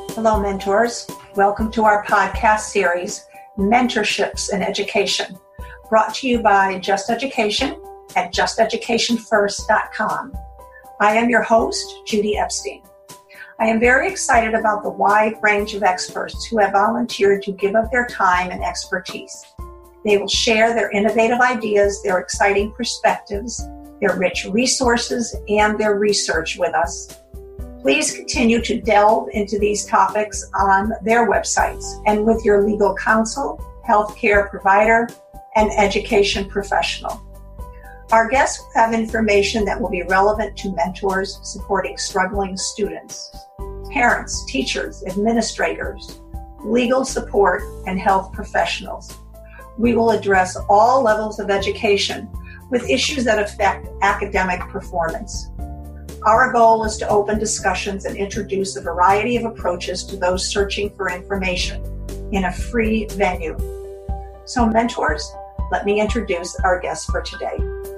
Hello, mentors. Welcome to our podcast series, Mentorships in Education, brought to you by Just Education at justeducationfirst.com. I am your host, Judy Epstein. I am very excited about the wide range of experts who have volunteered to give up their time and expertise. They will share their innovative ideas, their exciting perspectives, their rich resources, and their research with us. Please continue to delve into these topics on their websites and with your legal counsel, healthcare provider, and education professional. Our guests have information that will be relevant to mentors supporting struggling students, parents, teachers, administrators, legal support, and health professionals. We will address all levels of education with issues that affect academic performance. Our goal is to open discussions and introduce a variety of approaches to those searching for information in a free venue. So, mentors, let me introduce our guest for today.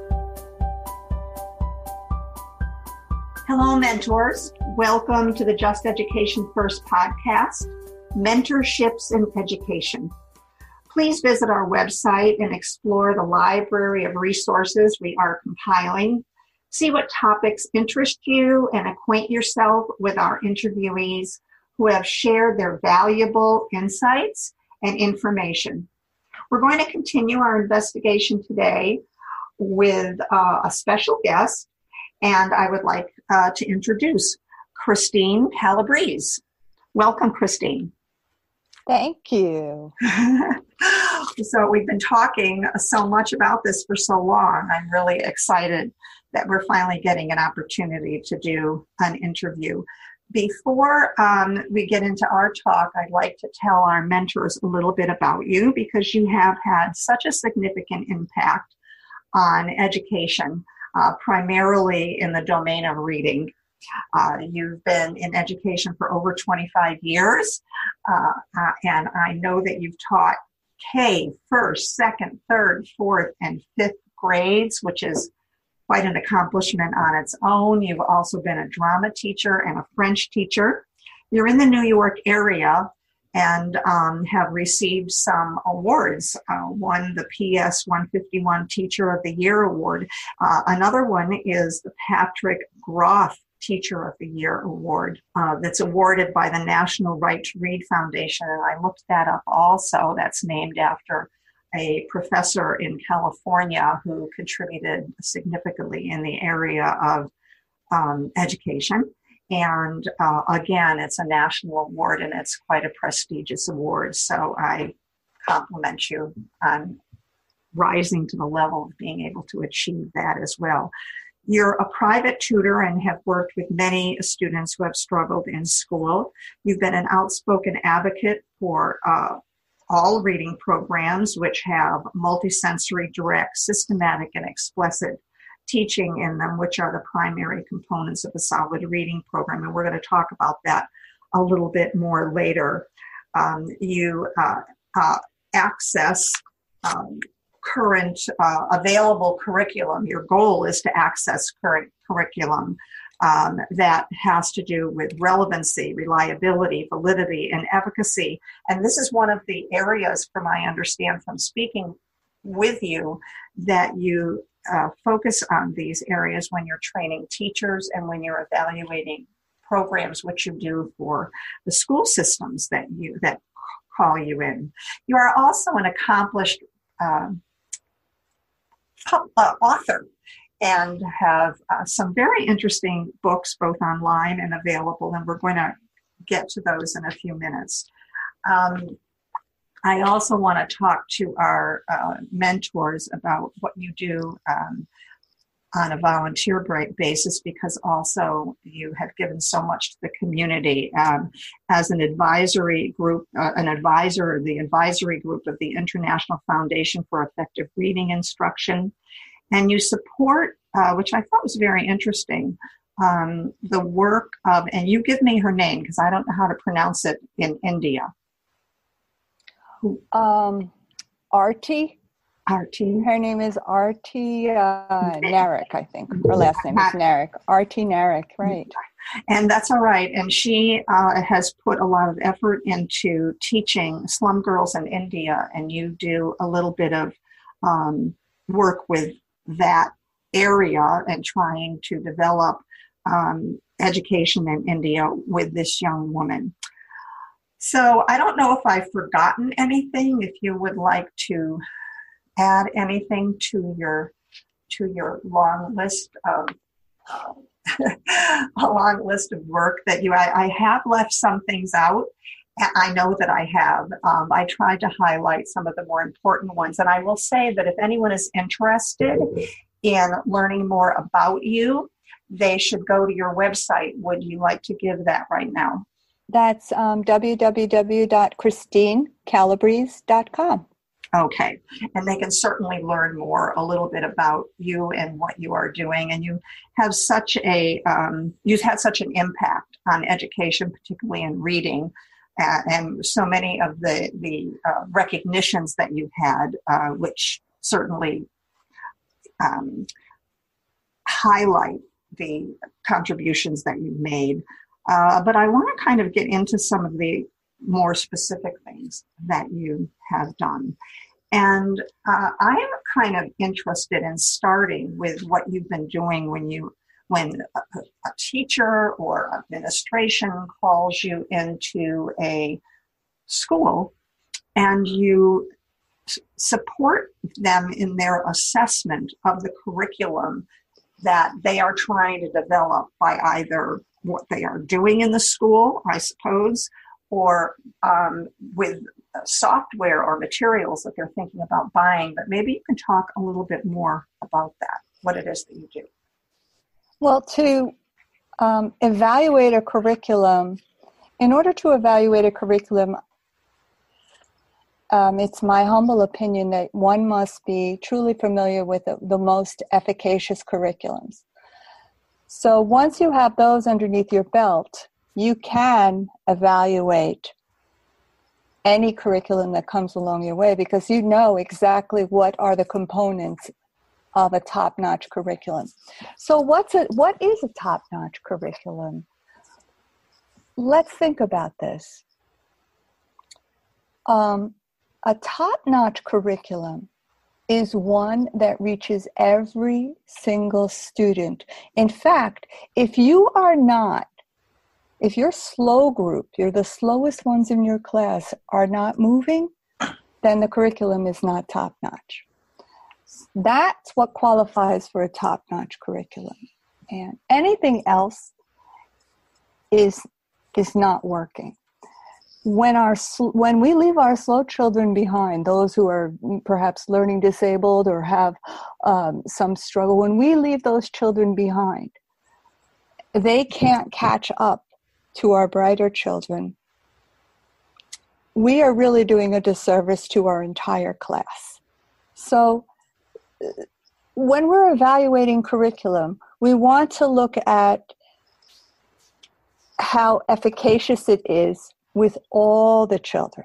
Hello, mentors. Welcome to the Just Education First podcast, Mentorships in Education. Please visit our website and explore the library of resources we are compiling. See what topics interest you and acquaint yourself with our interviewees who have shared their valuable insights and information. We're going to continue our investigation today with a special guest, and I would like to introduce Christine Calabrese. Welcome, Christine. Thank you. So we've been talking so much about this for so long. I'm really excited that we're finally getting an opportunity to do an interview. Before we get into our talk, I'd like to tell our mentors a little bit about you because you have had such a significant impact on education, primarily in the domain of reading. You've been in education for over 25 years, and I know that you've taught K, first, second, third, fourth, and fifth grades, which is quite an accomplishment on its own. You've also been a drama teacher and a French teacher. You're in the New York area and have received some awards. Won the PS 151 Teacher of the Year Award. Another one is the Patrick Groth Teacher of the Year Award that's awarded by the National Right to Read Foundation. And I looked that up also. That's named after a professor in California who contributed significantly in the area of education. And again, it's a national award and it's quite a prestigious award. So I compliment you on rising to the level of being able to achieve that as well. You're a private tutor and have worked with many students who have struggled in school. You've been an outspoken advocate for all reading programs, which have multisensory, direct, systematic, and explicit teaching in them, which are the primary components of a solid reading program. And we're going to talk about that a little bit more later. You access current available curriculum. Your goal is to access current curriculum that has to do with relevancy, reliability, validity, and efficacy. And this is one of the areas, from I understand from speaking with you, that you focus on these areas when you're training teachers and when you're evaluating programs, which you do for the school systems that call you in. You are also an accomplished author and have some very interesting books both online and available, and we're going to get to those in a few minutes. I also want to talk to our mentors about what you do on a volunteer basis, because also you have given so much to the community as an advisory group, the advisory group of the International Foundation for Effective Reading Instruction. And you support, which I thought was very interesting, the work of, and you give me her name because I don't know how to pronounce it in India. Arti Artie. Her name is Artie Narek, I think. Her last name is Narek. Artie Narek, right. And that's all right. And she has put a lot of effort into teaching slum girls in India, and you do a little bit of work with that area and trying to develop education in India with this young woman. So I don't know if I've forgotten anything. If you would like to add anything to your long list of a long list of work that I have left some things out. I know that I have. I tried to highlight some of the more important ones. And I will say that if anyone is interested in learning more about you, they should go to your website. Would you like to give that right now? That's www.christinecalabrese.com. Okay. And they can certainly learn more a little bit about you and what you are doing. And you have such you've had such an impact on education, particularly in reading, and so many of the recognitions that you've had, which certainly highlight the contributions that you've made. But I want to kind of get into some of the more specific things that you have done. And I'm kind of interested in starting with what you've been doing when a teacher or administration calls you into a school and you support them in their assessment of the curriculum that they are trying to develop by either what they are doing in the school, I suppose, or with software or materials that they're thinking about buying. But maybe you can talk a little bit more about that, what it is that you do. Well, to evaluate a curriculum, in order to evaluate a curriculum, it's my humble opinion that one must be truly familiar with the most efficacious curriculums. So once you have those underneath your belt, you can evaluate any curriculum that comes along your way because you know exactly what are the components of a top-notch curriculum. So what is a top-notch curriculum? Let's think about this. A top-notch curriculum is one that reaches every single student. In fact, if your slow group, you're the slowest ones in your class, are not moving, then the curriculum is not top-notch. That's what qualifies for a top-notch curriculum. And anything else is not working. When we leave our slow children behind, those who are perhaps learning disabled or have some struggle, when we leave those children behind, they can't catch up to our brighter children. We are really doing a disservice to our entire class. So when we're evaluating curriculum, we want to look at how efficacious it is with all the children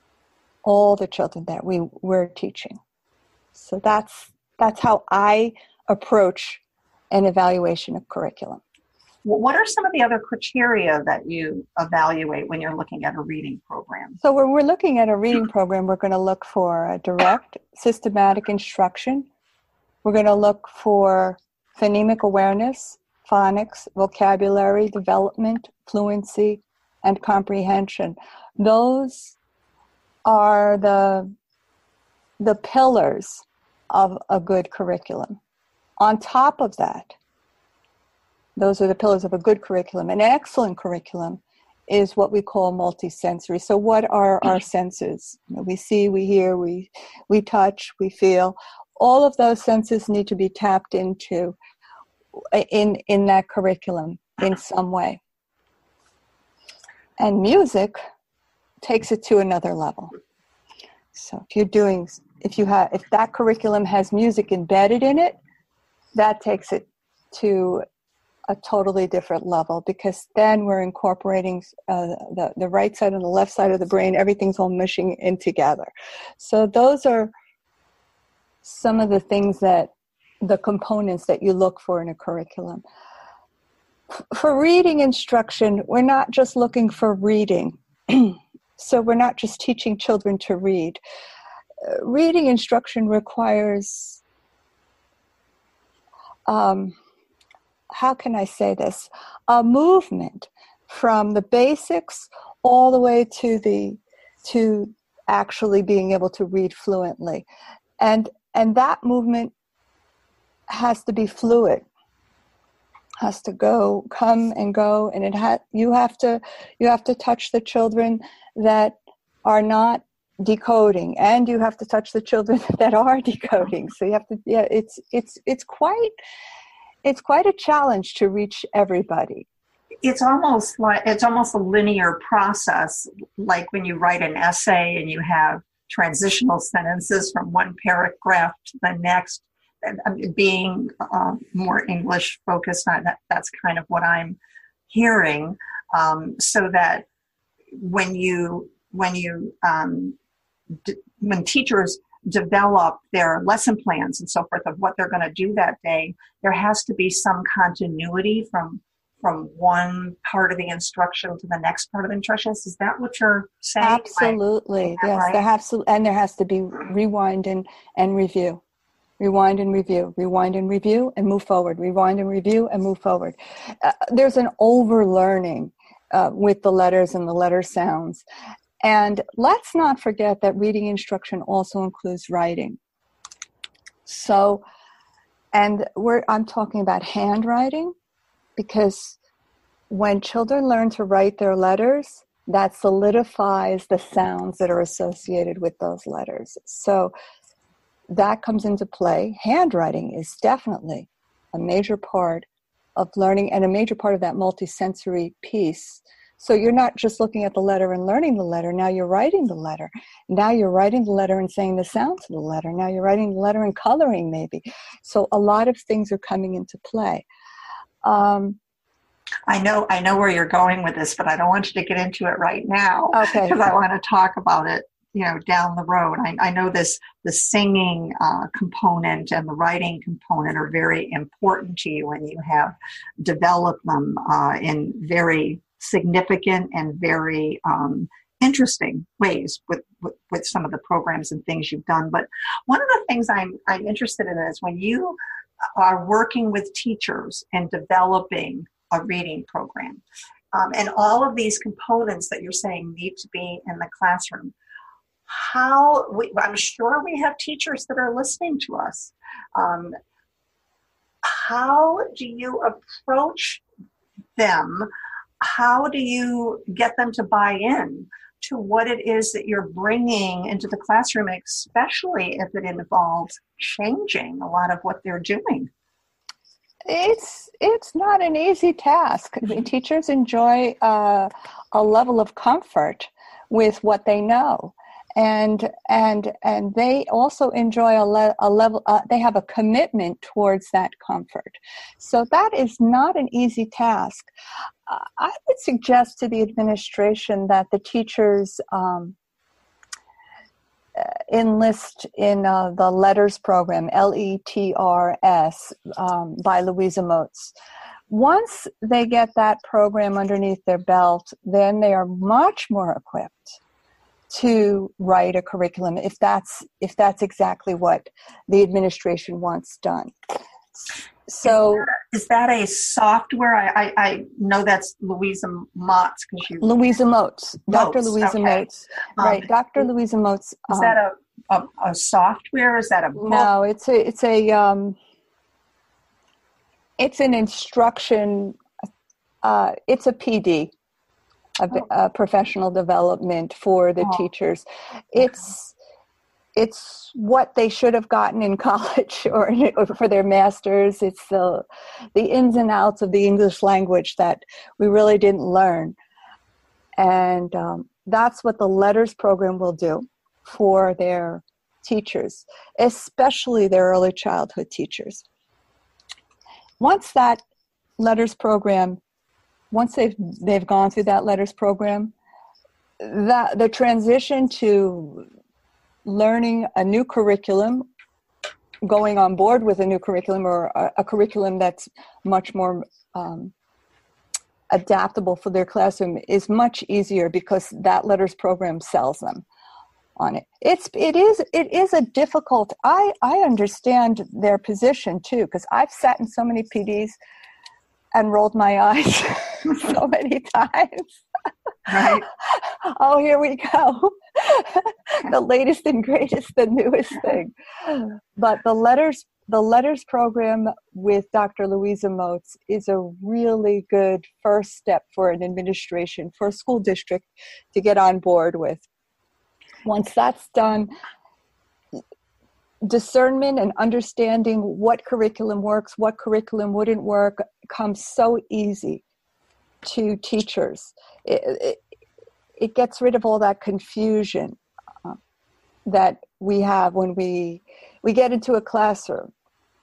that we're teaching. So that's how I approach an evaluation of curriculum. What are some of the other criteria that you evaluate when you're looking at a reading program? So when we're looking at a reading program, we're going to look for a direct, systematic instruction. We're going to look for phonemic awareness, phonics, vocabulary development, fluency, and comprehension. Those are the pillars of a good curriculum. On top of that, those are the pillars of a good curriculum. An excellent curriculum is what we call multisensory. So what are our senses? We see, we hear, we touch, we feel. All of those senses need to be tapped into in that curriculum in some way. And music takes it to another level. So if that curriculum has music embedded in it, that takes it to a totally different level because then we're incorporating the right side and the left side of the brain. Everything's all mushing in together. So those are some of the things the components that you look for in a curriculum. For reading instruction, we're not just looking for reading. So we're not just teaching children to read. Reading instruction requires, how can I say this? A movement from the basics all the way to actually being able to read fluently. And that movement has to be fluid, has to come and go, and you have to touch the children that are not decoding, and you have to touch the children that are decoding. So you have to, it's quite a challenge to reach everybody. It's almost a linear process, like when you write an essay and you have transitional sentences from one paragraph to the next. And being more English focused on that, that's kind of what I'm hearing. So that when teachers develop their lesson plans and so forth of what they're going to do that day, there has to be some continuity from one part of the instruction to the next part of the instructions. Is that what you're saying? Absolutely, yes. Right? There has to be rewind and review. Rewind and review, and move forward. Rewind and review and move forward. There's an overlearning with the letters and the letter sounds. And let's not forget that reading instruction also includes writing. So, I'm talking about handwriting, because when children learn to write their letters, that solidifies the sounds that are associated with those letters. So that comes into play. Handwriting is definitely a major part of learning and a major part of that multisensory piece. So you're not just looking at the letter and learning the letter. Now you're writing the letter. Now you're writing the letter and saying the sounds of the letter. Now you're writing the letter and coloring maybe. So a lot of things are coming into play. I know where you're going with this, but I don't want you to get into it right now. Okay. Because I want to talk about it, down the road. I know the singing component and the writing component are very important to you, and you have developed them in very significant and very interesting ways with some of the programs and things you've done. But one of the things I'm interested in is when you are working with teachers and developing a reading program, and all of these components that you're saying need to be in the classroom. I'm sure we have teachers that are listening to us. How do you approach them? How do you get them to buy in to what it is that you're bringing into the classroom, especially if it involves changing a lot of what they're doing? It's not an easy task. I mean, teachers enjoy a level of comfort with what they know. And they also enjoy a level. They have a commitment towards that comfort. So that is not an easy task. I would suggest to the administration that the teachers enlist in the LETRS program, LETRS, by Louisa Moats. Once they get that program underneath their belt, then they are much more equipped to write a curriculum if that's exactly what the administration wants done. So is that a software? I know that's Louisa Moats. Louisa Moats. Dr. Louisa Moats. Right, Dr. Louisa Moats. Is that a software? Is that a book? No, it's an instruction. It's a PD. A professional development for the teachers. It's what they should have gotten in college or for their masters. It's the ins and outs of the English language that we really didn't learn. And that's what the LETRS program will do for their teachers, especially their early childhood teachers. Once that LETRS program, once they've gone through that LETRS program, the transition to learning a new curriculum going on board with a new curriculum or a curriculum that's much more adaptable for their classroom is much easier because that letters program sells them on it. It is a difficult, I understand their position too, because I've sat in so many PDs and rolled my eyes so many times. Right. Oh, here we go. The latest and greatest, the newest thing. But the letters program with Dr. Louisa Moats is a really good first step for an administration, for a school district to get on board with. Once that's done, discernment and understanding what curriculum works, what curriculum wouldn't work comes so easy to teachers. It gets rid of all that confusion that we have when we get into a classroom.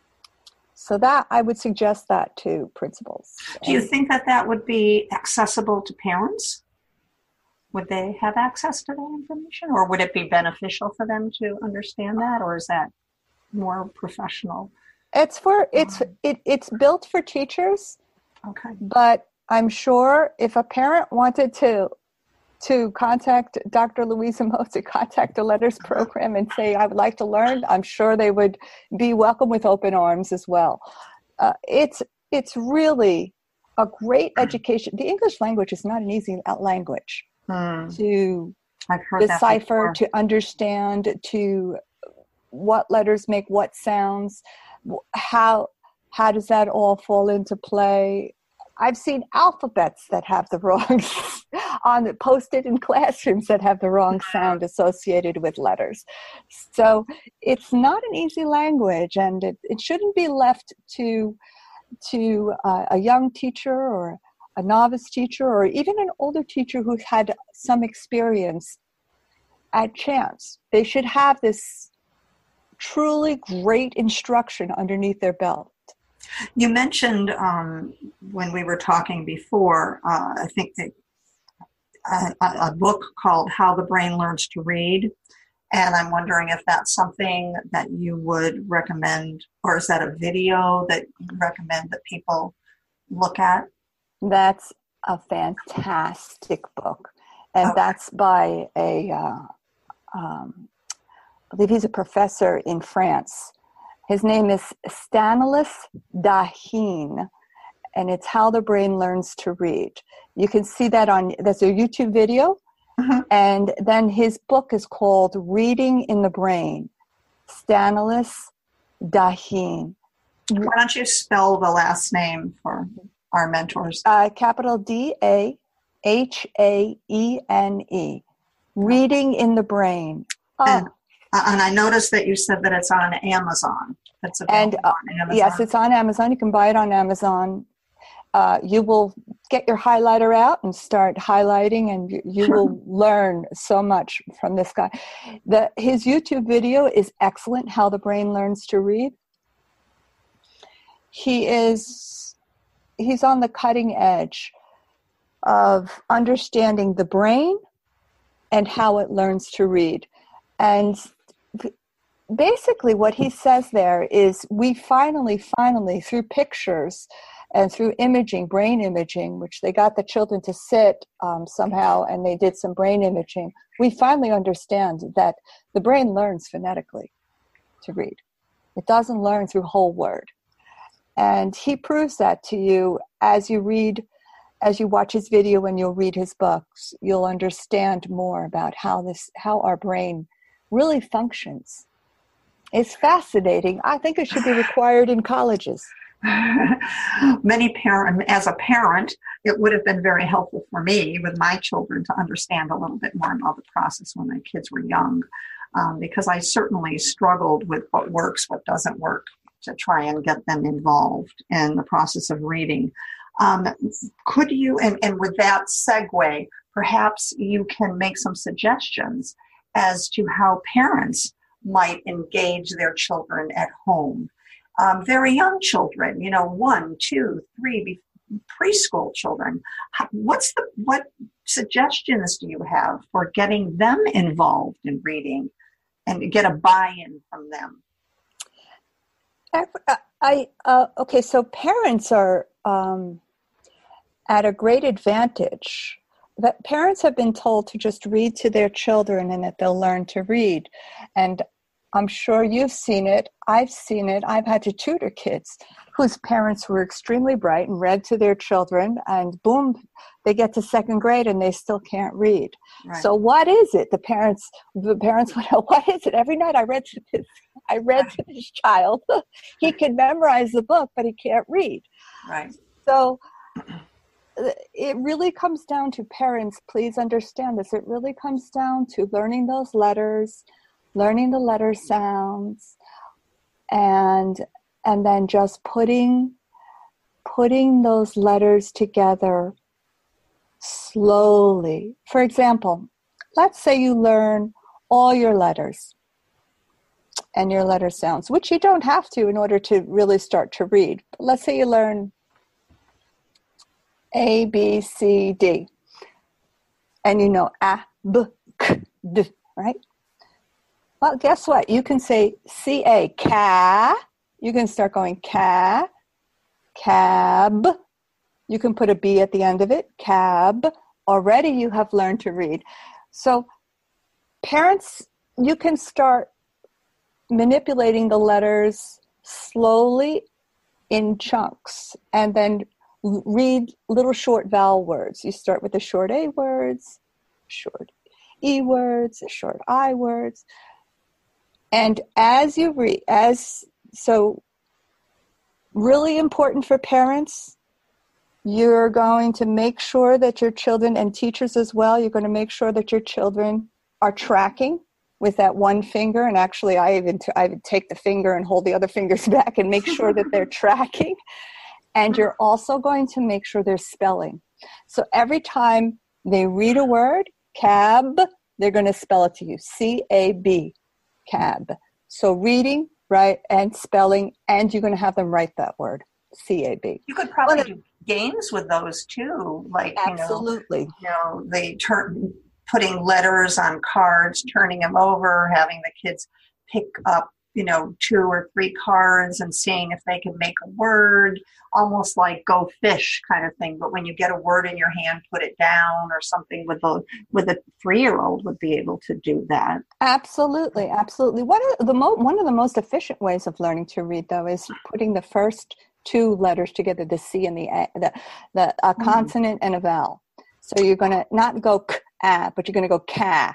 So that I would suggest that to principals. Do you think that would be accessible to parents? Would they have access to that information, or would it be beneficial for them to understand that, or is that more professional? It's built for teachers. Okay. But I'm sure if a parent wanted to contact Dr. Louisa Moats, to contact the letters program and say, I would like to learn, I'm sure they would be welcome with open arms as well. It's really a great education. The English language is not an easy language to decipher, to understand, to what letters make what sounds, how does that all fall into play. I've seen alphabets that have the wrong posted in classrooms that have the wrong sound associated with letters. So it's not an easy language, and it shouldn't be left to a young teacher or a novice teacher or even an older teacher who's had some experience at chance. They should have this truly great instruction underneath their belt. You mentioned when we were talking before, I think that a book called How the Brain Learns to Read, and I'm wondering if that's something that you would recommend, or is that a video that you recommend that people look at? That's a fantastic book, and that's by I believe he's a professor in France. His name is Stanislas Dehaene, and it's How the Brain Learns to Read. You can see that's a YouTube video, and then his book is called Reading in the Brain, Stanislas Dehaene. Why don't you spell the last name for our mentors? Capital Dehaene, Reading in the Brain. And I noticed that you said that it's on Amazon. It's available on Amazon. Yes, it's on Amazon. You can buy it on Amazon. You will get your highlighter out and start highlighting, and you will learn so much from this guy. His YouTube video is excellent, How the Brain Learns to Read. He's on the cutting edge of understanding the brain and how it learns to read. And basically what he says there is we finally, through pictures and through imaging, brain imaging, which they got the children to sit somehow, and they did some brain imaging, we finally understand that the brain learns phonetically to read. It doesn't learn through whole word. And he proves that to you as you watch his video and you'll read his books. You'll understand more about how our brain really functions. It's fascinating. I think it should be required in colleges. As a parent, it would have been very helpful for me with my children to understand a little bit more about the process when my kids were young, because I certainly struggled with what works, what doesn't work, to try and get them involved in the process of reading. Could you, and with that segue, perhaps you can make some suggestions as to how parents might engage their children at home. Very young children, 1, 2, 3, preschool children. What suggestions do you have for getting them involved in reading and get a buy-in from them? Okay, so parents are at a great advantage. That parents have been told to just read to their children and that they'll learn to read. And I'm sure you've seen it. I've seen it. I've had to tutor kids whose parents were extremely bright and read to their children, and boom, they get to second grade and they still can't read. Right. So what is it? The parents went, what is it? Every night I read to this child. He can memorize the book, but he can't read. Right. So it really comes down to, parents, please understand this. It really comes down to learning those letters, learning the letter sounds, and then just putting those letters together slowly. For example, let's say you learn all your letters and your letter sounds, which you don't have to in order to really start to read. But let's say you learn A, B, C, D, and you know A, B, K, D, right? Well, guess what? You can say C-A, ca. You can start going ca, cab. You can put a B at the end of it, cab. Already you have learned to read. So parents, you can start manipulating the letters slowly in chunks and then read little short vowel words. You start with the short A words, short E words, short I words. And as you read, so really important for parents, you're going to make sure that your children, and teachers as well, you're going to make sure that your children are tracking with that one finger. And actually, I would take the finger and hold the other fingers back and make sure that they're tracking. And you're also going to make sure they're spelling. So every time they read a word, cab, they're going to spell it to you, C-A-B, cab. So reading, right, and spelling, and you're going to have them write that word, C-A-B. You could probably do games with those too, like absolutely. They putting letters on cards, turning them over, having the kids pick up 2 or 3 cards and seeing if they can make a word, almost like Go Fish kind of thing. But when you get a word in your hand, put it down or something. With a 3-year-old would be able to do that. Absolutely, absolutely. One of the most efficient ways of learning to read, though, is putting the first 2 letters together, the C and the A, a consonant and a vowel. So you're going to not go k-a, but you're going to go ka,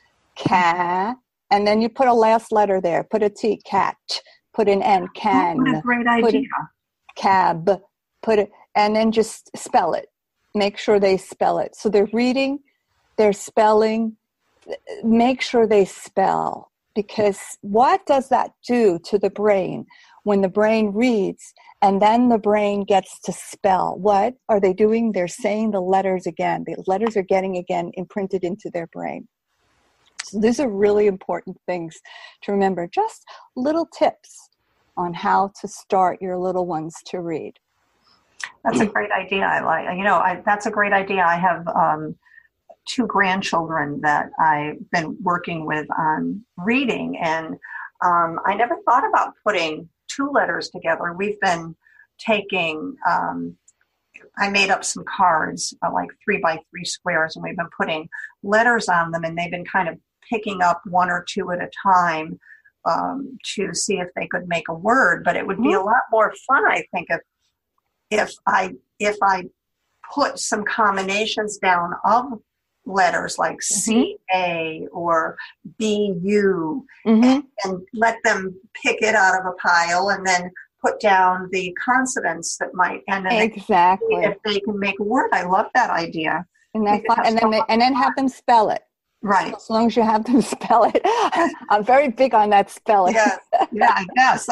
and then you put a last letter there. Put a T, cat. Put an N, can. What a great idea. Cab. Put it, and then just spell it. Make sure they spell it. So they're reading, they're spelling. Make sure they spell, because what does that do to the brain when the brain reads and then the brain gets to spell? What are they doing? They're saying the letters again. The letters are getting again imprinted into their brain. So these are really important things to remember. Just little tips on how to start your little ones to read. That's a great idea. That's a great idea. I have 2 grandchildren that I've been working with on reading, and I never thought about putting 2 letters together. We've been taking, I made up some cards, like 3x3 squares, and we've been putting letters on them, and they've been kind of picking up 1 or 2 at a time to see if they could make a word. But it would be a lot more fun, I think, if I put some combinations down of letters like C-A or B-U, and let them pick it out of a pile and then put down the consonants that might end up. Exactly. If they can make a word. I love that idea. And then have them spell it. Right. As long as you have them spell it. I'm very big on that spelling. Yeah, I guess.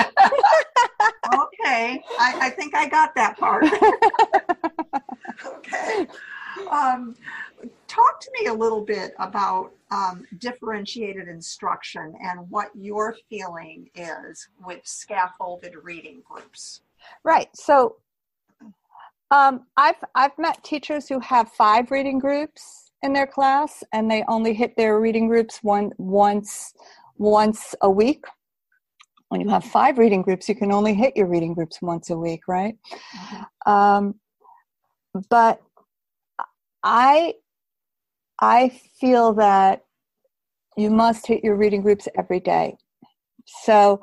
Okay. I think I got that part. Okay. Talk to me a little bit about differentiated instruction and what your feeling is with scaffolded reading groups. Right. So I've met teachers who have 5 reading groups in their class, and they only hit their reading groups once a week. When you have 5 reading groups, you can only hit your reading groups once a week, right? But I feel that you must hit your reading groups every day. So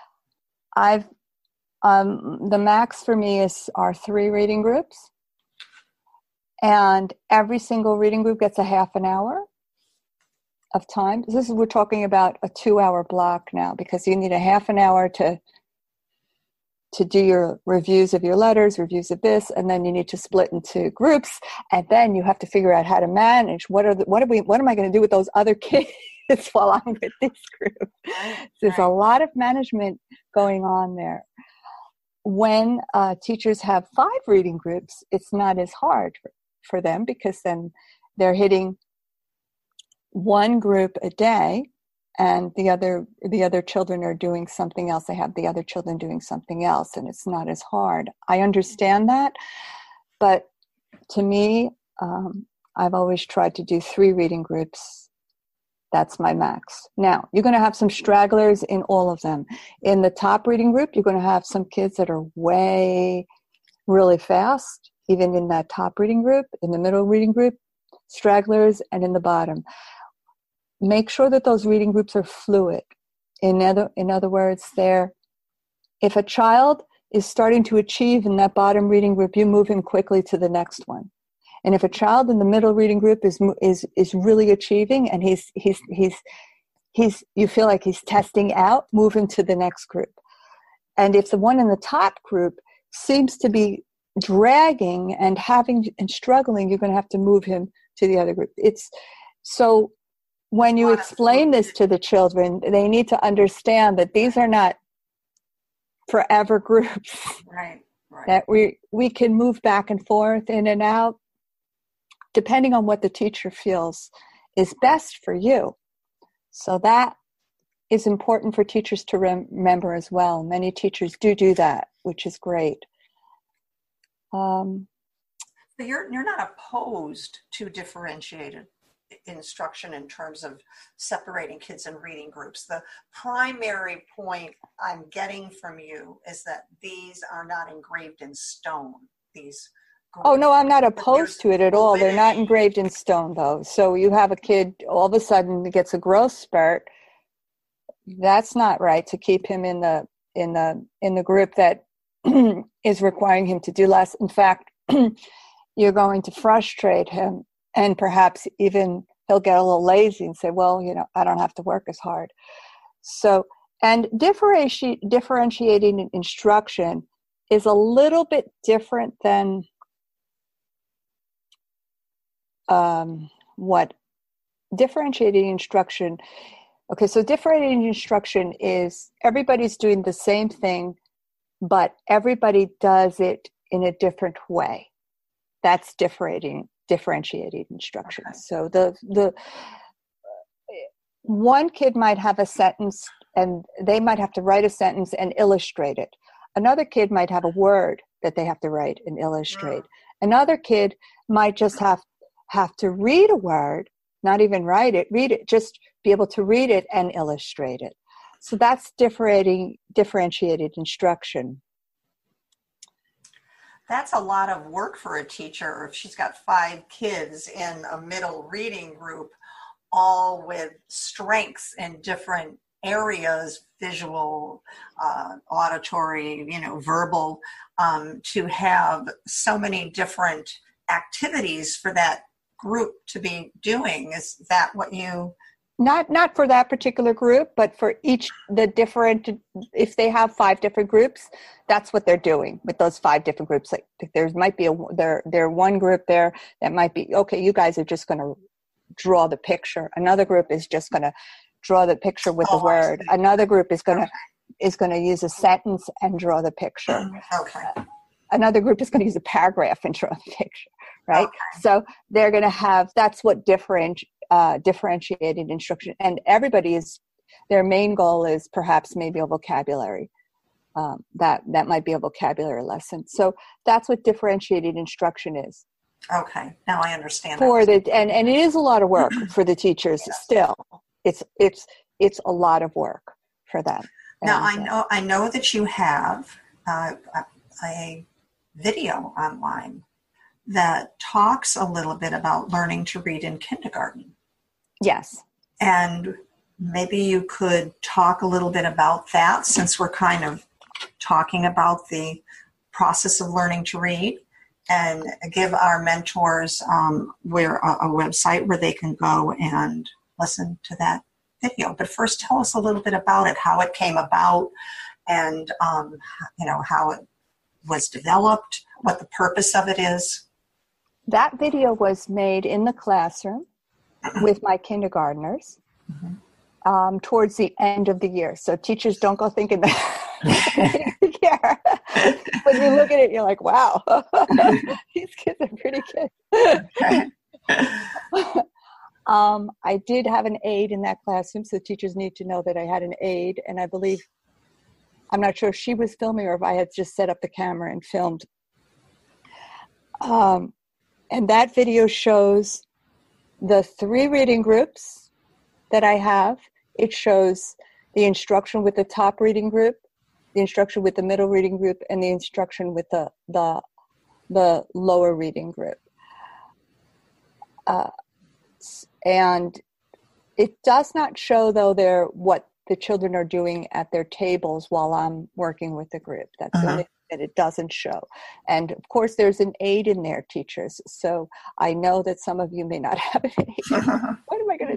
the max for me are 3 reading groups, and every single reading group gets a half an hour of time. We're talking about a 2-hour block now, because you need a half an hour to do your reviews of your letters, reviews of this, and then you need to split into groups, and then you have to figure out how to manage what am I going to do with those other kids while I'm with this group. There's a lot of management going on there. When teachers have 5 reading groups, it's not as hard for them, because then they're hitting one group a day, and the other children are doing something else. They have the other children doing something else, and it's not as hard. I understand that, but to me, I've always tried to do 3 reading groups. That's my max. Now, you're going to have some stragglers in all of them. In the top reading group, you're going to have some kids that are way really fast, even in that top reading group. In the middle reading group, stragglers, and in the bottom. Make sure that those reading groups are fluid. In other words, if a child is starting to achieve in that bottom reading group, you move him quickly to the next one. And if a child in the middle reading group is really achieving, and you feel like he's testing out, move him to the next group. And if the one in the top group seems to be dragging and struggling, you're going to have to move him to the other group. So when you explain this to the children, they need to understand that these are not forever groups. Right. That we can move back and forth, in and out, depending on what the teacher feels is best for you. So that is important for teachers to remember as well. Many teachers do that, which is great. But you're not opposed to differentiated instruction in terms of separating kids in reading groups. The primary point I'm getting from you is that these are not engraved in stone, these groups. Oh, no, I'm not opposed to it at all. They're not engraved in stone, though. So you have a kid all of a sudden gets a growth spurt. That's not right to keep him in the group that is requiring him to do less. In fact, you're going to frustrate him, and perhaps even he'll get a little lazy and say, well, I don't have to work as hard. So, and differentiating instruction is a little bit different than what differentiating instruction. Okay, so differentiating instruction is everybody's doing the same thing, but everybody does it in a different way. That's differentiated instruction. Okay. So the one kid might have a sentence, and they might have to write a sentence and illustrate it. Another kid might have a word that they have to write and illustrate. Another kid might just have to read a word, not even read it, just be able to read it and illustrate it. So that's differentiated instruction. That's a lot of work for a teacher if she's got 5 kids in a middle reading group, all with strengths in different areas, visual, auditory, verbal, to have so many different activities for that group to be doing. Is that what you... Not for that particular group, but for each, if they have 5 different groups, that's what they're doing with those 5 different groups. Like there might be there one group there that might be, okay, you guys are just going to draw the picture. Another group is just going to draw the picture with the word. Another group is going to use a sentence and draw the picture. Okay. Another group is going to use a paragraph and draw the picture, right? Okay. So they're going to have, that's what differentiated instruction, and their main goal is perhaps maybe a vocabulary. That might be a vocabulary lesson. So that's what differentiated instruction is. Okay, now I understand. And it is a lot of work for the teachers. Yes. Still, it's a lot of work for them. Now, I know that you have a video online that talks a little bit about learning to read in kindergarten. Yes. And maybe you could talk a little bit about that, since we're kind of talking about the process of learning to read, and give our mentors a website where they can go and listen to that video. But first, tell us a little bit about it, how it came about, and how it was developed, what the purpose of it is. That video was made in the classroom with my kindergartners towards the end of the year. So teachers, don't go thinking that. Yeah. When you look at it, you're like, wow, these kids are pretty good. I did have an aide in that classroom, so teachers need to know that I had an aide, and I believe, I'm not sure if she was filming or if I had just set up the camera and filmed. And that video shows the 3 reading groups that I have. It shows the instruction with the top reading group, the instruction with the middle reading group, and the instruction with the lower reading group. And it does not show, though, what the children are doing at their tables while I'm working with the group. That's the only thing that it doesn't show. And of course, there's an aid in there, teachers. So I know that some of you may not have an aid. What am I going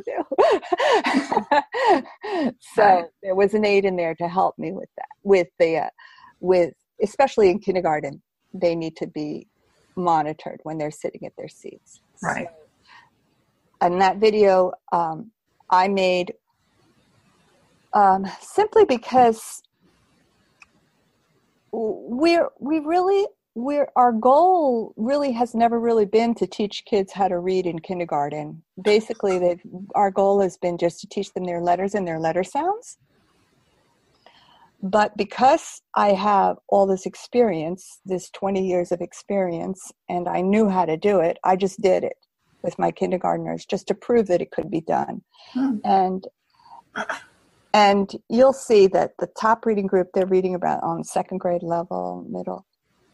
to do? So there was an aid in there to help me with that. With especially in kindergarten, they need to be monitored when they're sitting at their seats. Right. So, and that video I made simply because our goal really has never really been to teach kids how to read in kindergarten. Basically, our goal has been just to teach them their letters and their letter sounds. But because I have all this experience, this 20 years of experience, and I knew how to do it, I just did it with my kindergartners just to prove that it could be done. And you'll see that the top reading group, they're reading about on second grade level, middle.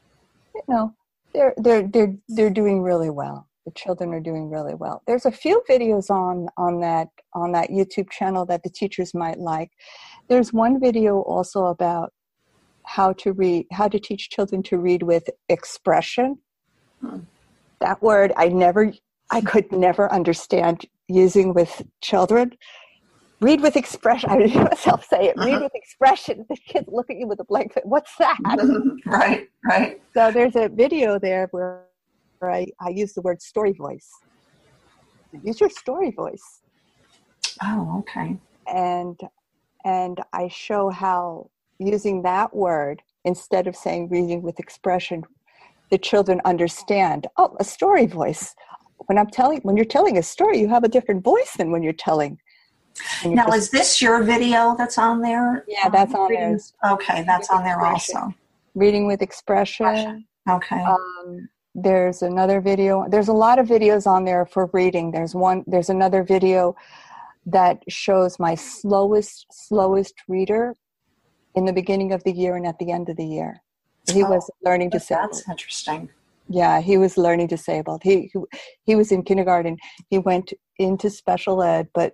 They're doing really well. The children are doing really well. There's a few videos on that YouTube channel that the teachers might like. There's one video also about how to teach children to read with expression. That word I could never understand using with children. Read with expression. I hear myself say it. Read with expression. The kids look at you with a blank face. What's that? Right. So there's a video there where I use the word story voice. Use your story voice. Oh, okay. And I show how using that word instead of saying reading with expression, the children understand. Oh, a story voice. When you're telling a story, you have a different voice than when you're telling. Now, is this your video that's on there? Yeah, that's on there. Okay, that's on there also. Reading with expression. Okay. There's another video. There's a lot of videos on there for reading. There's another video that shows my slowest reader in the beginning of the year and at the end of the year. He was learning disabled. That's interesting. Yeah, he was learning disabled. He was in kindergarten. He went into special ed, but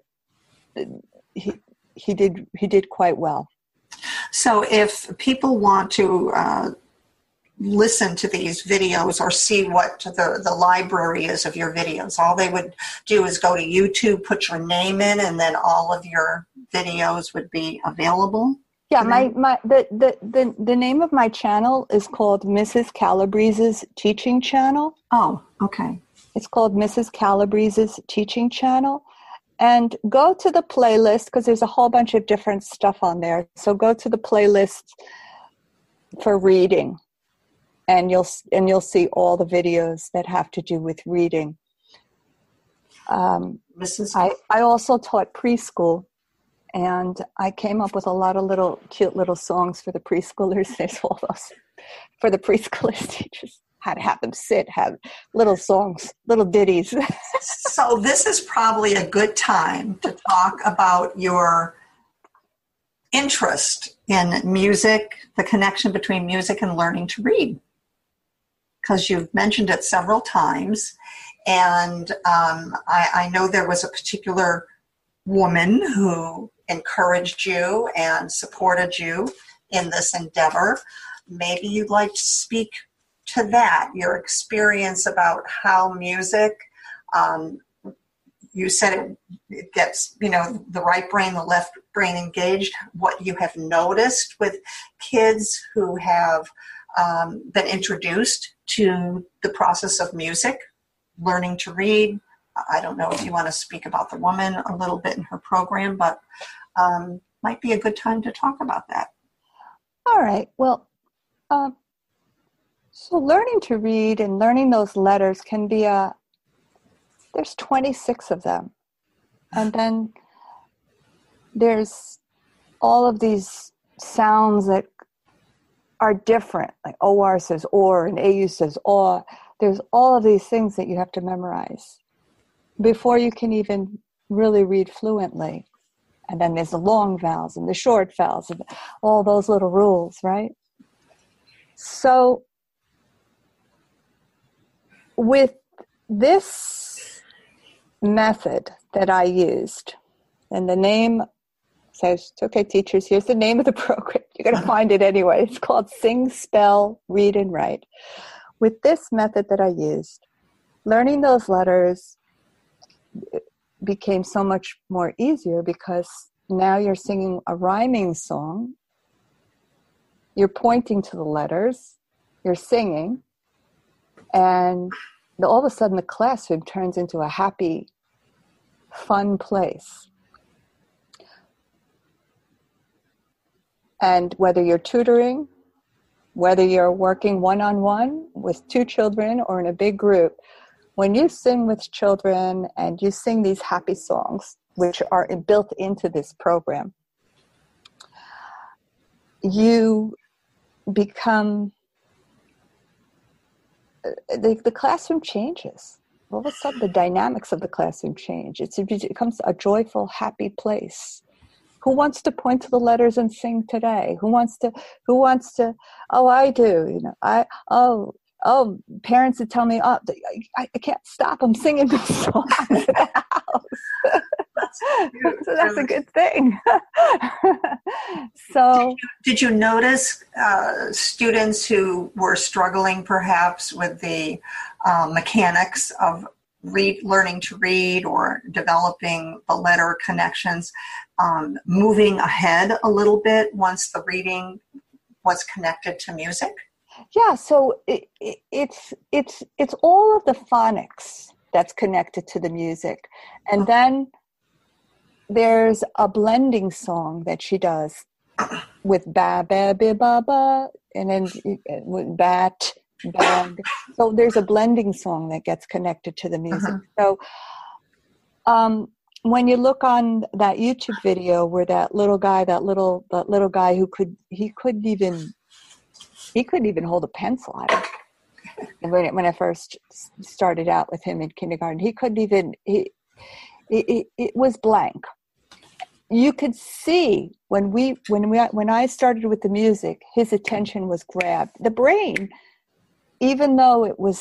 he did quite well. So if people want to listen to these videos or see what the library is of your videos, all they would do is go to YouTube, put your name in, and then all of your videos would be available? Yeah, the name of my channel is called Mrs. Calabrese's Teaching Channel. Oh, okay. It's called Mrs. Calabrese's Teaching Channel. And go to the playlist because there's a whole bunch of different stuff on there. So go to the playlist for reading, and you'll see all the videos that have to do with reading. I also taught preschool, and I came up with a lot of cute little songs for the preschoolers. There's all those for the preschoolers teachers. How to have them have little songs, little ditties. So this is probably a good time to talk about your interest in music, the connection between music and learning to read, because you've mentioned it several times. And I know there was a particular woman who encouraged you and supported you in this endeavor. Maybe you'd like to speak to that, your experience about how music, you said it gets, the right brain, the left brain engaged, what you have noticed with kids who have been introduced to the process of music, learning to read. I don't know if you want to speak about the woman a little bit in her program, but might be a good time to talk about that. All right. Well, so learning to read and learning those letters can be there's 26 of them. And then there's all of these sounds that are different, like OR says or and AU says or. There's all of these things that you have to memorize before you can even really read fluently. And then there's the long vowels and the short vowels and all those little rules, right? So with this method that I used, and the name says, okay, teachers, here's the name of the program. You're going to find it anyway. It's called Sing, Spell, Read, and Write. With this method that I used, learning those letters became so much more easier because now you're singing a rhyming song, you're pointing to the letters, you're singing, and all of a sudden the classroom turns into a happy, fun place. And whether you're tutoring, whether you're working one-on-one with 2 children or in a big group, when you sing with children and you sing these happy songs, which are built into this program, you become, the classroom changes. All of a sudden, the dynamics of the classroom change. It becomes a joyful, happy place. Who wants to point to the letters and sing today? Who wants to, oh, I do, parents would tell me, I can't stop, I'm singing this song in the house. So that's a good thing. So, did you notice students who were struggling perhaps with the mechanics of learning to read or developing the letter connections, moving ahead a little bit once the reading was connected to music? Yeah, so it's all of the phonics that's connected to the music. And then there's a blending song that she does with ba, ba, bi, ba, ba, and then with bat, bag. So there's a blending song that gets connected to the music. So when you look on that YouTube video where that little guy who couldn't even hold a pencil. When I first started out with him in kindergarten, he couldn't even. It was blank. You could see when I started with the music, his attention was grabbed. The brain, even though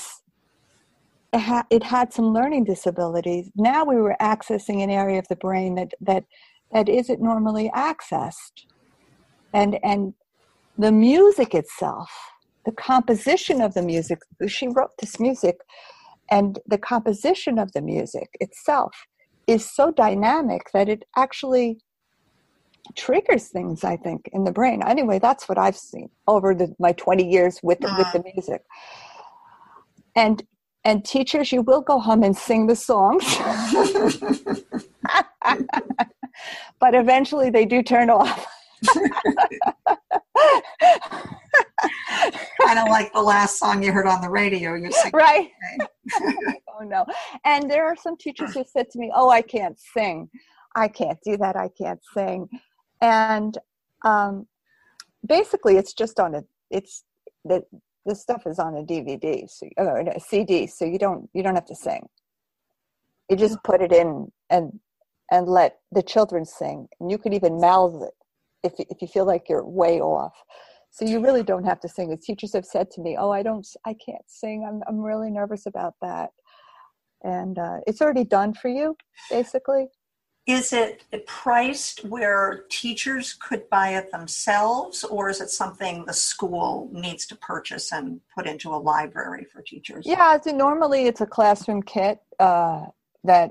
it had some learning disabilities, now we were accessing an area of the brain that isn't normally accessed, and the music itself, the composition of the music, she wrote this music, and the composition of the music itself is so dynamic that it actually triggers things, I think, in the brain. Anyway, that's what I've seen over my 20 years with the music. And teachers, you will go home and sing the songs. But eventually they do turn off. Kind of like the last song you heard on the radio. You sing, right? Oh no! And there are some teachers who said to me, "Oh, I can't sing. I can't do that. I can't sing." And basically, it's just this stuff is on a DVD, or a CD, so you don't have to sing. You just put it in and let the children sing, and you could even mouth it if you feel like you're way off. So you really don't have to sing. The teachers have said to me, I can't sing. I'm really nervous about that. And it's already done for you, basically. Is it priced where teachers could buy it themselves, or is it something the school needs to purchase and put into a library for teachers? Yeah, normally it's a classroom kit that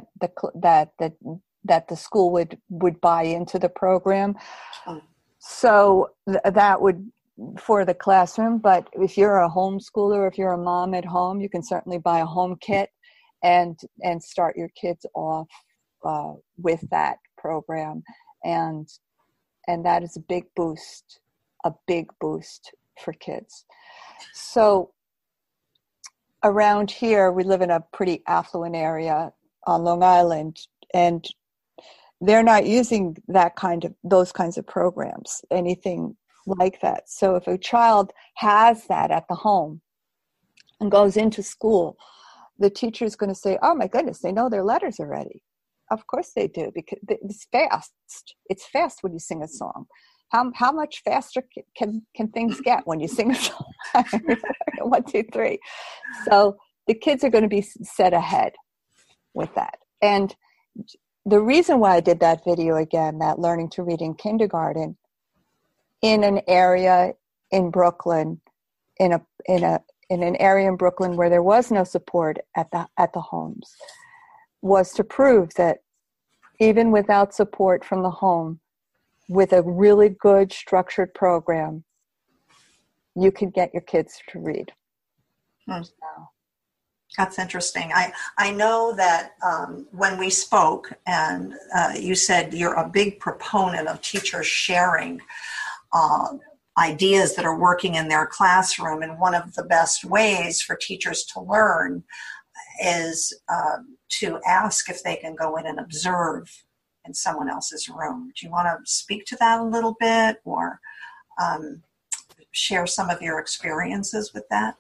the school would buy into the program. So that would for the classroom. But if you're a homeschooler, if you're a mom at home, you can certainly buy a home kit and start your kids off with that program, and that is a big boost for kids. So around here, we live in a pretty affluent area on Long Island, and they're not using those kinds of programs, anything like that. So if a child has that at the home and goes into school, the teacher is going to say, oh my goodness, they know their letters already. Of course they do, because it's fast. It's fast when you sing a song. How much faster can things get when you sing a song? 1, 2, 3. So the kids are going to be set ahead with that. And the reason why I did that video again, that learning to read in kindergarten, in an area in Brooklyn, in an area in Brooklyn where there was no support at the homes, was to prove that even without support from the home, with a really good structured program, you can get your kids to read. So. That's interesting. I know that when we spoke, and you said you're a big proponent of teachers sharing ideas that are working in their classroom, and one of the best ways for teachers to learn is to ask if they can go in and observe in someone else's room. Do you want to speak to that a little bit, or share some of your experiences with that?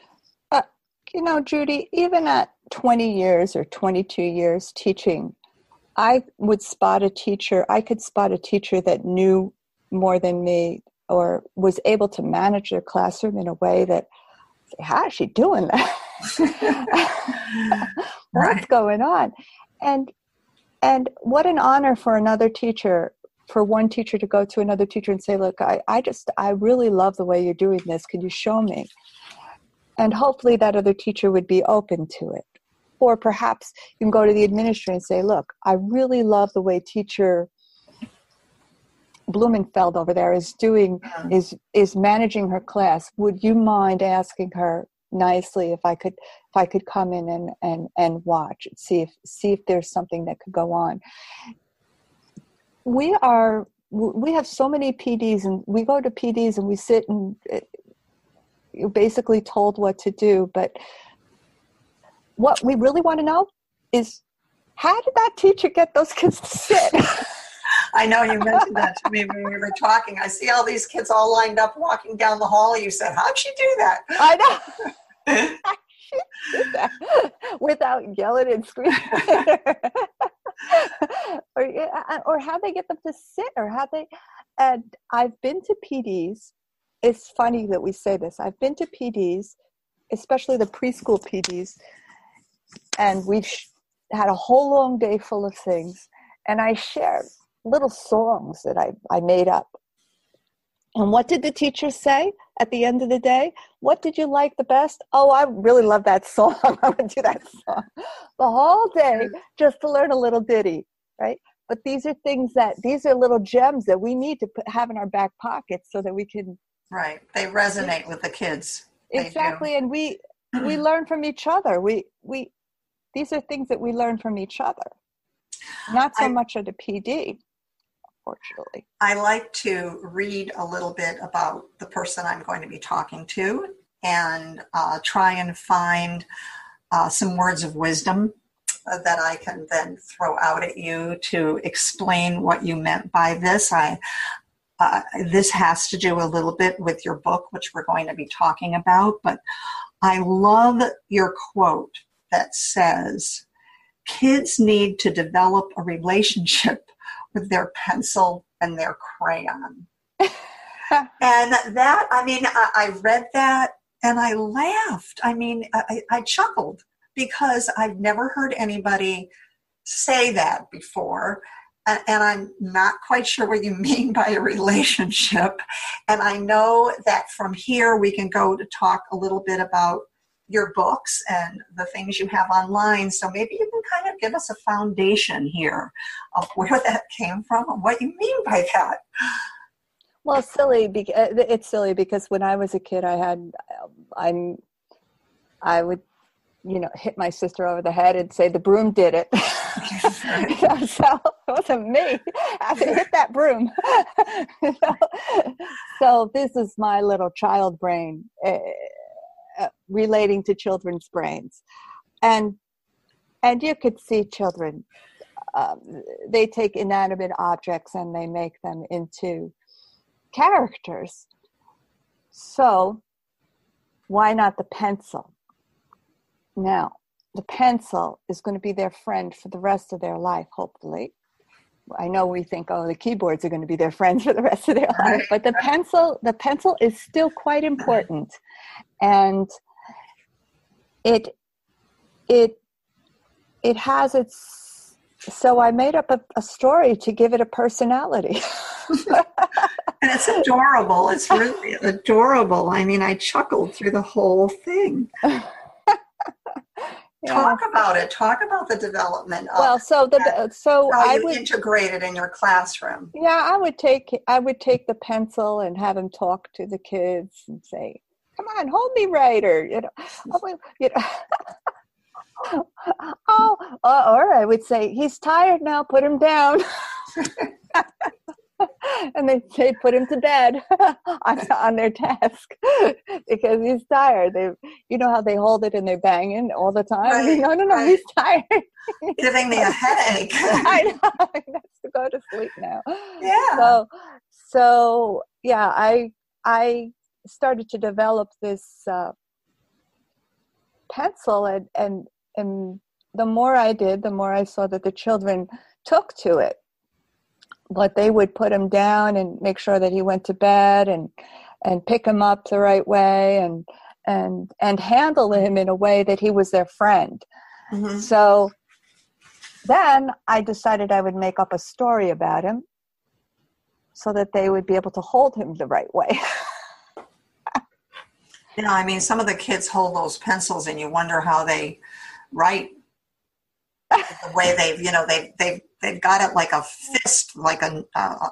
Judy, even at 20 years or 22 years teaching, I could spot a teacher that knew more than me, or was able to manage their classroom in a way that, how is she doing that? What's going on? And what an honor for another teacher, for one teacher to go to another teacher and say, look, I really love the way you're doing this. Could you show me? And hopefully that other teacher would be open to it. Or perhaps you can go to the administrator and say, look, I really love the way teacher Blumenfeld over there is doing, is managing her class. Would you mind asking her nicely if I could come in and watch, see if there's something that could go on. We have so many PDs, and we go to PDs and we sit and you're basically told what to do. But what we really want to know is, how did that teacher get those kids to sit? I know you mentioned that to me when we were talking. I see all these kids all lined up walking down the hall. You said, how'd she do that? I know. She did that without yelling and screaming. or how they get them to sit, or how they. And I've been to PDs. It's funny that we say this. I've been to PDs, especially the preschool PDs, and we've had a whole long day full of things. And I shared little songs that I made up. And what did the teacher say at the end of the day? What did you like the best? Oh, I really love that song. I'm going to do that song the whole day just to learn a little ditty, right? But these are these are little gems that we need to have in our back pockets so that we can. Right. They resonate with the kids. Exactly. And we learn from each other. These are things that we learn from each other. Not so much at a PD, unfortunately. I like to read a little bit about the person I'm going to be talking to and try and find some words of wisdom that I can then throw out at you to explain what you meant by this. This has to do a little bit with your book, which we're going to be talking about, but I love your quote that says, kids need to develop a relationship with their pencil and their crayon. And that, I mean, I read that and I laughed. I mean, I chuckled because I've never heard anybody say that before. And I'm not quite sure what you mean by a relationship. And I know that from here we can go to talk a little bit about your books and the things you have online. So maybe you can kind of give us a foundation here of where that came from and what you mean by that. Well, it's silly because when I was a kid, I would, hit my sister over the head and say the broom did it. So it wasn't me. I said, hit that broom. So this is my little child brain relating to children's brains. And you could see children, they take inanimate objects and they make them into characters. So why not the pencil? Now, the pencil is going to be their friend for the rest of their life, hopefully. I know we think, the keyboards are going to be their friends for the rest of their life, but the pencil is still quite important. And it has its, so I made up a story to give it a personality. And it's adorable. It's really adorable. I mean, I chuckled through the whole thing. Talk about it. Talk about the development of how you integrate it in your classroom. Yeah, I would take the pencil and have him talk to the kids and say, "Come on, hold me right," or or I would say, "He's tired now. Put him down." And they say, put him to bed on their desk because he's tired. You know how they hold it and they're banging all the time? Right, No, right. He's tired. Giving me a headache. I know. He has to go to sleep now. Yeah. So yeah, I started to develop this pencil, and the more I did, the more I saw that the children took to it. But they would put him down and make sure that he went to bed and pick him up the right way and handle him in a way that he was their friend. Mm-hmm. So then I decided I would make up a story about him so that they would be able to hold him the right way. I mean, some of the kids hold those pencils and you wonder how they write the way they've got it like a fist, like a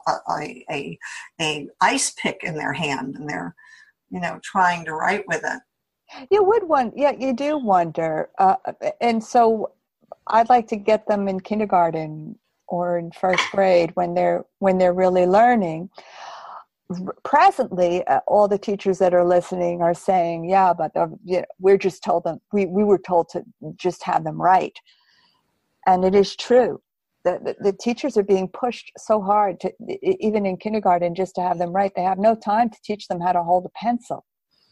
ice pick in their hand, and they're, trying to write with it. You would you do wonder. And so I'd like to get them in kindergarten or in first grade when they're really learning. Presently, all the teachers that are listening are saying, yeah, but we're just told them, we were told to just have them write. And it is true. The teachers are being pushed so hard, even in kindergarten, just to have them write. They have no time to teach them how to hold a pencil.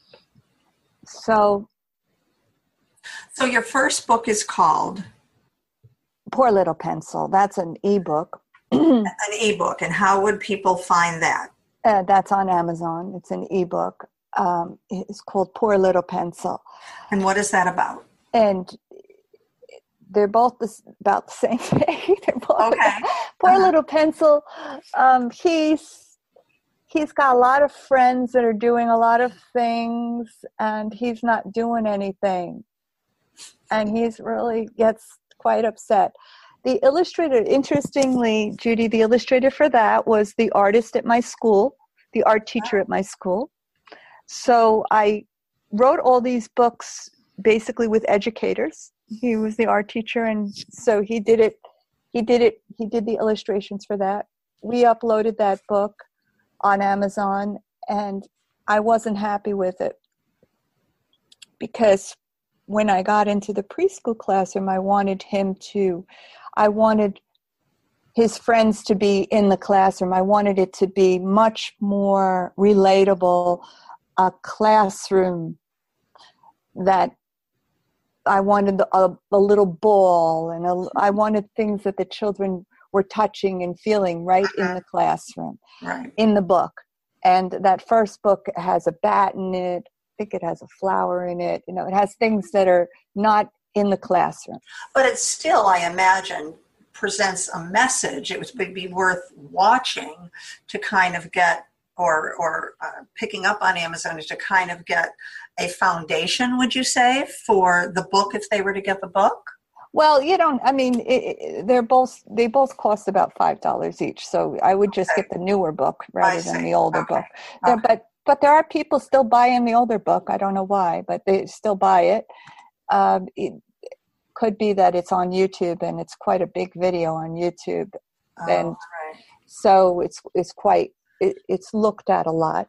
So your first book is called? Poor Little Pencil. That's an ebook. An ebook. And how would people find that? That's on Amazon. It's an ebook. It's called Poor Little Pencil. And what is that about? And they're both about the same thing. Okay. Poor Little Pencil. He's got a lot of friends that are doing a lot of things, and he's not doing anything. And he's really gets quite upset. The illustrator, interestingly, Judy, the illustrator for that was the artist at my school, the art teacher at my school. So I wrote all these books basically with educators. He was the art teacher, and so he did it. He did the illustrations for that. We uploaded that book on Amazon, and I wasn't happy with it because when I got into the preschool classroom, I wanted his friends to be in the classroom. I wanted it to be much more relatable, a classroom that I wanted a little ball, and I wanted things that the children we're touching and feeling right in the classroom, right. in the book. And that first book has a bat in it. I think it has a flower in it. You know, it has things that are not in the classroom. But it still, I imagine, presents a message. It would be worth watching to kind of get, or picking up on Amazon to kind of get a foundation, would you say, for the book if they were to get the book? Well, you don't, I mean, they both cost about $5 each. So I would just get the newer book rather than the older book. Okay. But there are people still buying the older book. I don't know why, but they still buy it. It could be that it's on YouTube, and it's quite a big video on YouTube. And right. so it's looked at a lot.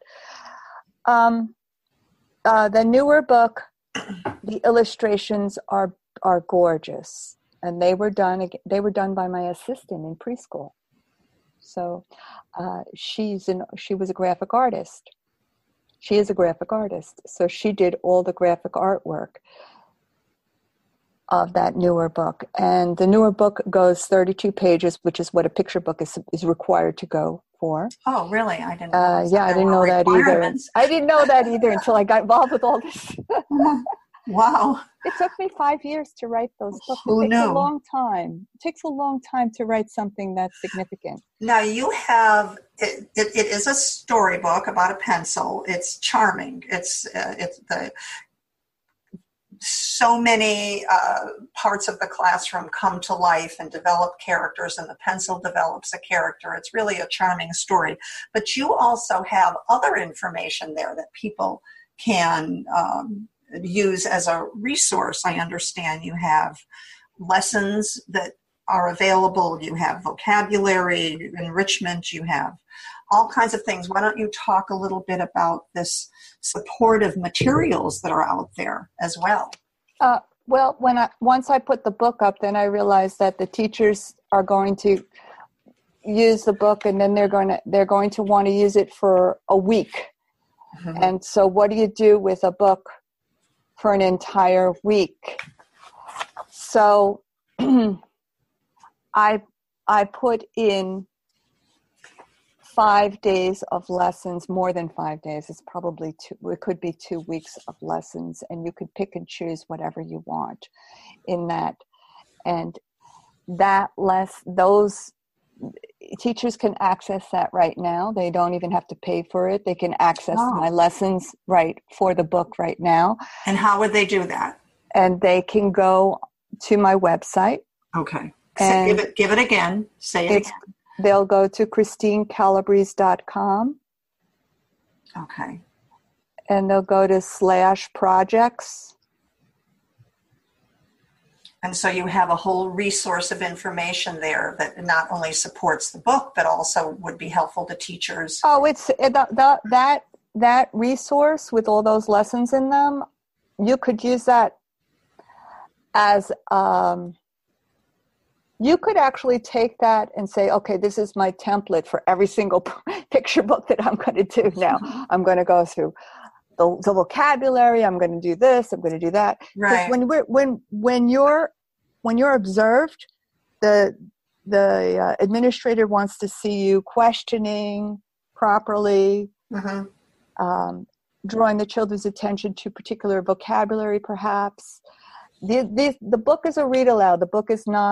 The newer book, the illustrations are gorgeous, and they were done by my assistant in preschool. So she was a graphic artist. She is a graphic artist, so she did all the graphic artwork of that newer book. And the newer book goes 32 pages, which is what a picture book is required to go for. Oh, really? I didn't know. Yeah, I didn't know that either. I didn't know that either until I got involved with all this. Wow. It took me 5 years to write those books. Who It takes knew? a long time. It takes a long time to write something that's significant. Now you have, it is a storybook about a pencil. It's charming. It's so many parts of the classroom come to life and develop characters, and the pencil develops a character. It's really a charming story. But you also have other information there that people can use as a resource. I understand you have lessons that are available. You have vocabulary enrichment. You have all kinds of things. Why don't you talk a little bit about this supportive materials that are out there as well? Well, once I put the book up, then I realized that the teachers are going to use the book, and then they're going to want to use it for a week. Mm-hmm. And so, what do you do with a book for an entire week? So, I put in 5 days of lessons, more than 5 days. It's probably it could be 2 weeks of lessons, and you could pick and choose whatever you want in that. And those teachers can access that right now. They don't even have to pay for it. They can access my lessons for the book right now. And how would they do that? And they can go to my website. Okay. So give it again. Say it again. They'll go to ChristineCalabrese.com. Okay. And they'll go to /projects. And so you have a whole resource of information there that not only supports the book, but also would be helpful to teachers. Oh, it's that resource with all those lessons in them. You could use that as you could actually take that and say, okay, this is my template for every single picture book that I'm going to do now. I'm going to go through the vocabulary. I'm going to do this. I'm going to do that. Right. When you're observed, the administrator wants to see you questioning properly, drawing the children's attention to particular vocabulary, perhaps. The book is a read aloud. The book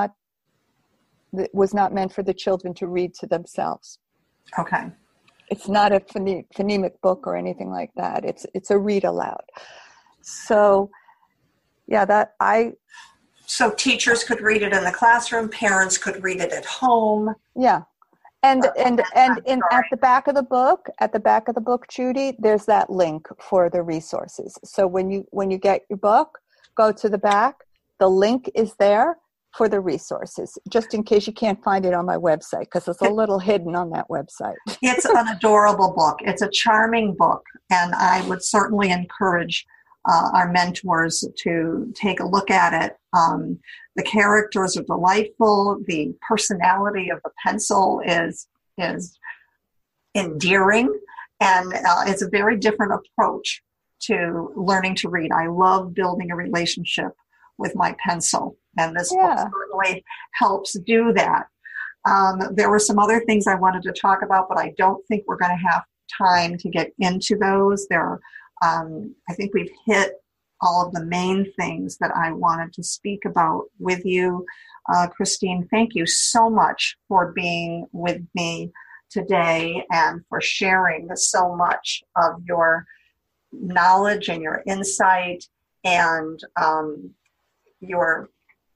was not meant for the children to read to themselves. Okay. It's not a phonemic book or anything like that. It's a read aloud. So, yeah, So teachers could read it in the classroom. Parents could read it at home. Yeah, and at the back of the book, Judy, there's that link for the resources. So when you get your book, go to the back. The link is there for the resources, just in case you can't find it on my website, because it's a little hidden on that website. It's an adorable book. It's a charming book, and I would certainly encourage our mentors to take a look at it. The characters are delightful. The personality of the pencil is endearing, and it's a very different approach to learning to read. I love building a relationship with my pencil, and this book certainly helps do that. There were some other things I wanted to talk about, but I don't think we're going to have time to get into those. I think we've hit all of the main things that I wanted to speak about with you. Christine, thank you so much for being with me today and for sharing so much of your knowledge and your insight and your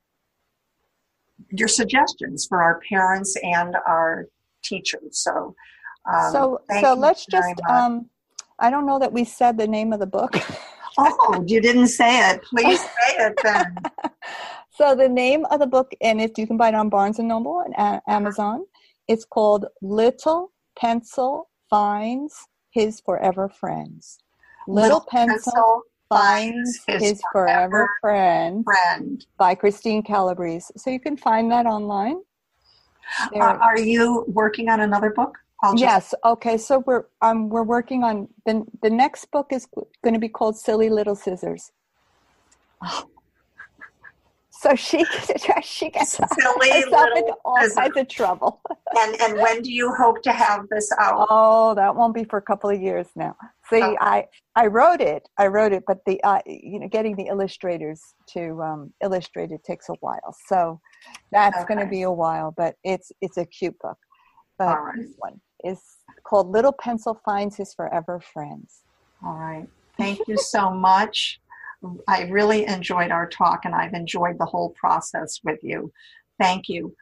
suggestions for our parents and our teachers. So let's just, I don't know that we said the name of the book. Oh, you didn't say it. Please say it then. So the name of the book, and you can buy it on Barnes & Noble and Amazon. It's called Little Pencil Finds His Forever Friends. Little Pencil Finds His Forever Friend by Christine Calabrese. So you can find that online. Are you working on another book? Yes. Okay. So we're working on the next book is going to be called Silly Little Scissors. Oh. So she gets herself into all kinds of trouble. And when do you hope to have this out? Oh, that won't be for a couple of years now. See, I wrote it, but the getting the illustrators to illustrate it takes a while. So that's going to be a while, but it's a cute book. But this one is called Little Pencil Finds His Forever Friends. All right. Thank you so much. I really enjoyed our talk, and I've enjoyed the whole process with you. Thank you.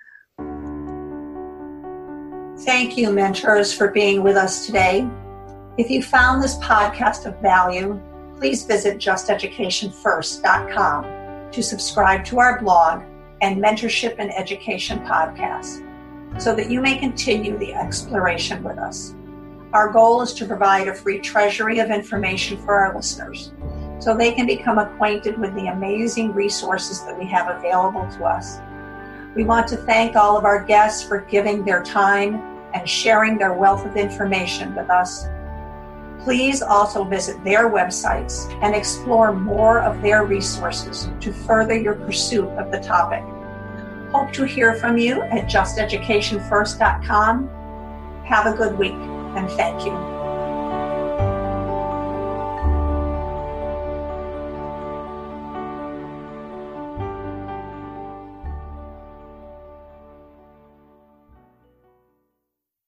Thank you, mentors, for being with us today. If you found this podcast of value, please visit justeducationfirst.com to subscribe to our blog and mentorship and education podcast so that you may continue the exploration with us. Our goal is to provide a free treasury of information for our listeners, so they can become acquainted with the amazing resources that we have available to us. We want to thank all of our guests for giving their time and sharing their wealth of information with us. Please also visit their websites and explore more of their resources to further your pursuit of the topic. Hope to hear from you at justeducationfirst.com. Have a good week, and thank you.